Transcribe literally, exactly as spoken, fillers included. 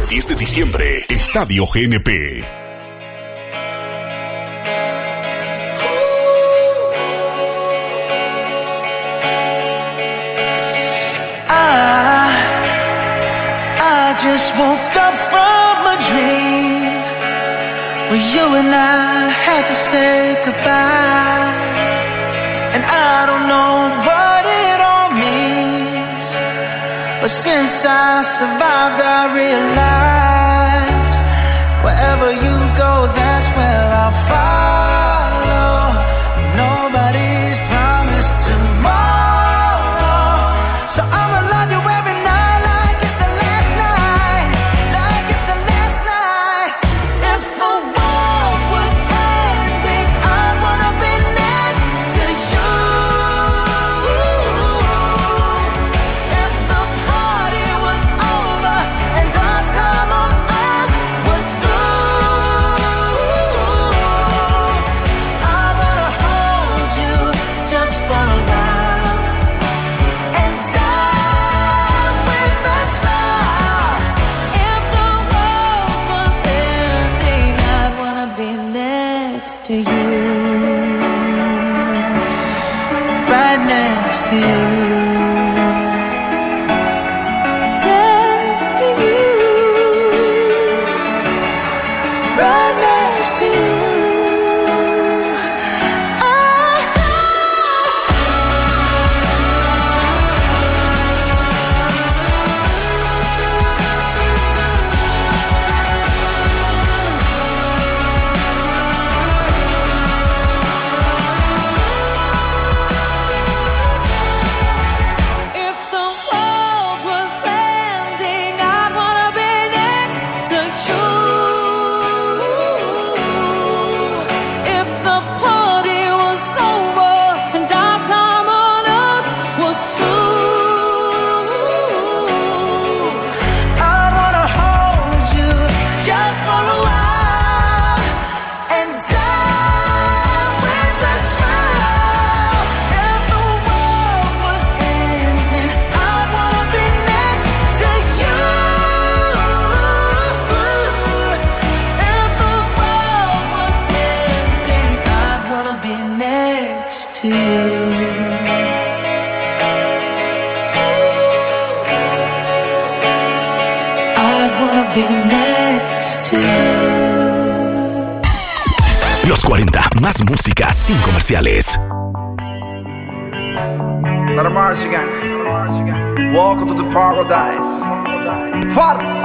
diez de diciembre, Estadio G N P. I, I just woke up from a dream where you and I had to say goodbye. And I don't know what it all means, but since I survived I realized wherever you go, that's where I'll follow. Nobody's promised tomorrow, so I'ma love you every night like it's the last night, like it's the last night. If the world was ending, I wanna be next to you. If the party was over and our time on earth was through, I wanna hold you just for a while and die with a smile. If the world was ending, I'd wanna be next to you, right next to you, next to you, right next to you. If the world was ending, I'd wanna be next to you. If the party was over and our time on earth was through, I'd wanna hold you just for a while and die with a smile. If the world was ending, I'd wanna be next to you. If the world was ending, I'd wanna be next to you. I'd wanna be next to you. Los cuarenta, más música sin comerciales. Let 'em march again. Welcome to the paradise. Farts.